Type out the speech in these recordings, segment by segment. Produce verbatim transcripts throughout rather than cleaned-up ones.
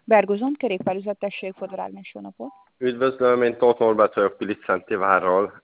Bergozon, kerékpárüzlet, tessék, Fodor Ágnes, jó napot. Üdvözlöm, én Tóth Norbert vagyok Piliszentivárról.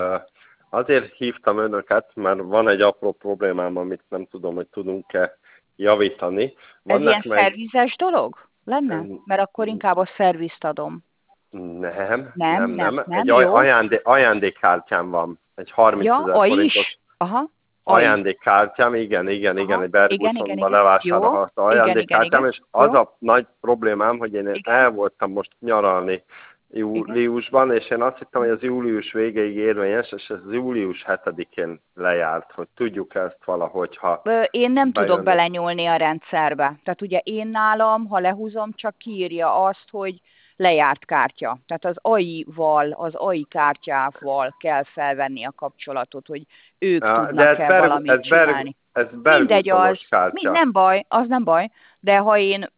Azért hívtam önöket, mert van egy apró problémám, amit nem tudom, hogy tudunk-e javítani. Ez ilyen meg... szervizes dolog lenne? Mert akkor inkább a szervizt adom. Nem, Nem, nem, nem, nem. nem, Egy jó. ajándé, ajándékkártyám van. Egy harmincezer Ja, a forintos is? Aha. ajándékkártyám, igen, igen, igen, Aha. egy Igen, igen, Bergusonban igen. levásárolható Jó. Igen, igen, ajándékkártyám, igen. és az Jó. a nagy problémám, hogy én Igen. el voltam most nyaralni Igen. júliusban, és én azt hittem, hogy az július végéig érvényes, és ez július hetedikén lejárt, hogy tudjuk ezt valahogy, ha Én nem bejönni. tudok belenyúlni a rendszerbe. Tehát ugye én nálam, ha lehúzom, csak kiírja azt, hogy lejárt kártya. Tehát az á i-val, az á i kártyával kell felvenni a kapcsolatot, hogy ők Ja, tudnak-e Berg, valamit ez csinálni. Berg, ez Mindegy az, Bergusonos kártya. nem baj, az nem baj, de ha én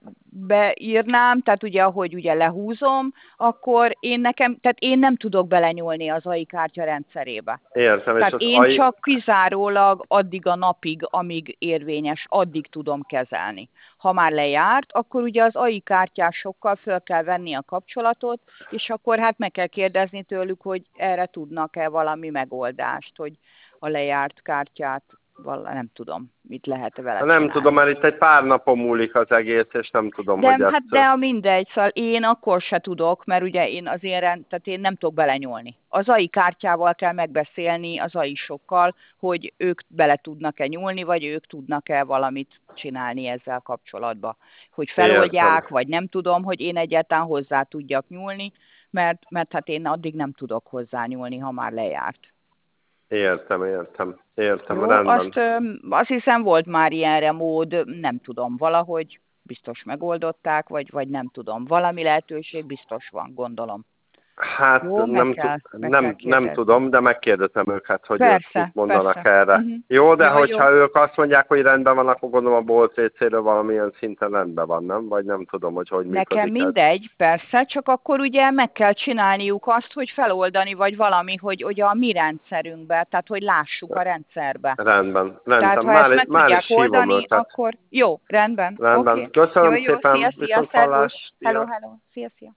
beírnám, tehát ugye, ahogy ugye lehúzom, akkor én nekem, tehát én nem tudok belenyúlni az á i kártya rendszerébe. Értem, tehát és az én á i... csak kizárólag addig a napig, amíg érvényes, addig tudom kezelni. Ha már lejárt, akkor ugye az á i kártyásokkal föl kell venni a kapcsolatot, és akkor hát meg kell kérdezni tőlük, hogy erre tudnak-e valami megoldást, hogy a lejárt kártyát, vala, nem tudom, mit lehet vele Nem csinálni. tudom, mert itt egy pár napon múlik az egész, és nem tudom, de, hogy ezt... hát de a mindegy, szóval én akkor se tudok, mert ugye én az én rend, tehát én nem tudok belenyúlni. Az á i kártyával kell megbeszélni az á i-sokkal, hogy ők bele tudnak-e nyúlni, vagy ők tudnak-e valamit csinálni ezzel kapcsolatban. Hogy feloldják, Értem. vagy nem tudom, hogy én egyáltalán hozzá tudjak nyúlni, mert, mert hát én addig nem tudok hozzá nyúlni, ha már lejárt. Értem, értem, értem, Jó, rendben. azt, azt hiszem volt már ilyenre mód, nem tudom, valahogy biztos megoldották, vagy, vagy nem tudom. Valami lehetőség biztos van, gondolom. Hát Jó, nem, kell, tu- nem, kell nem tudom, de megkérdezem őket, hogy persze, ők mit mondanak persze. erre. Uh-huh. Jó, de Jó, hogyha jó. ők azt mondják, hogy rendben van, akkor gondolom a Bolt cé cé-ről valamilyen szinten rendben van, nem? Vagy nem tudom, hogy hogy Nekem működik ez. mindegy, persze, csak akkor ugye meg kell csinálniuk azt, hogy feloldani, vagy valami, hogy ugye a mi rendszerünkbe, tehát hogy lássuk a rendszerbe. Rendben, rendben. Tehát ha Már, ezt meg már tudják is hívom oldani, őket. akkor jó, rendben. Rendben. Okay. Köszönöm Jó, jó, szépen, szia, szia, viszont szervusz. hallás. Hello, hello, szia, szia.